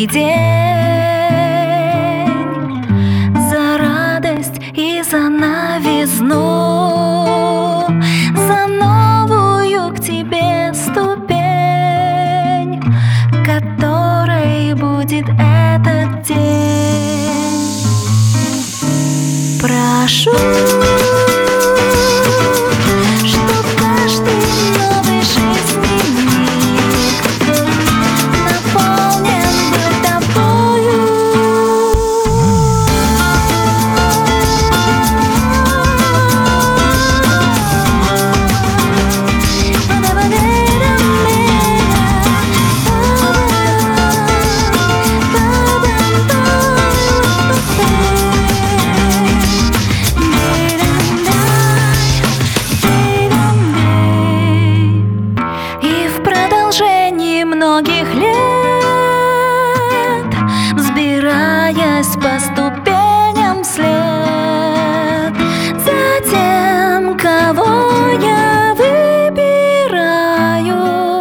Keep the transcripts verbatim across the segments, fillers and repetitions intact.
новый день, за радость и за новизну, за новую к тебе ступень, которой будет этот день. Прошу, чтоб каждый новый жизненный миг наполнен был тобою. Многих лет, взбираясь по ступеням вслед за тем, кого я выбираю.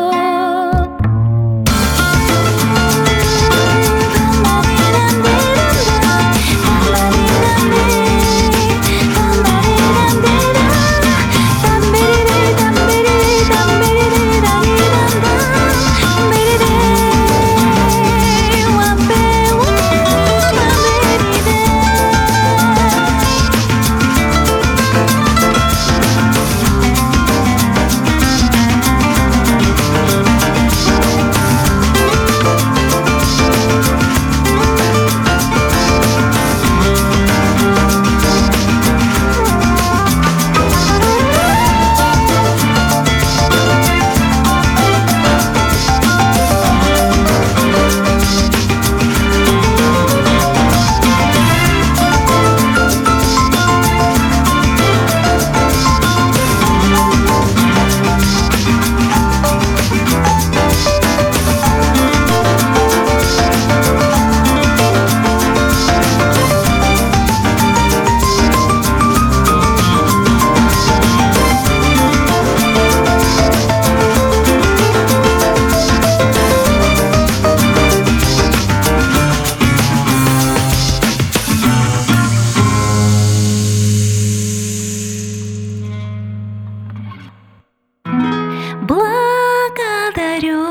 Благодарю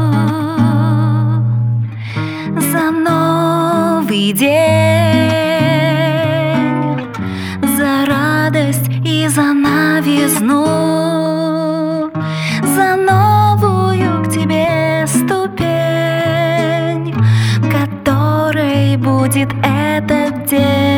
за новый день, за радость и за новизну, за новую к тебе ступень, которой будет этот день.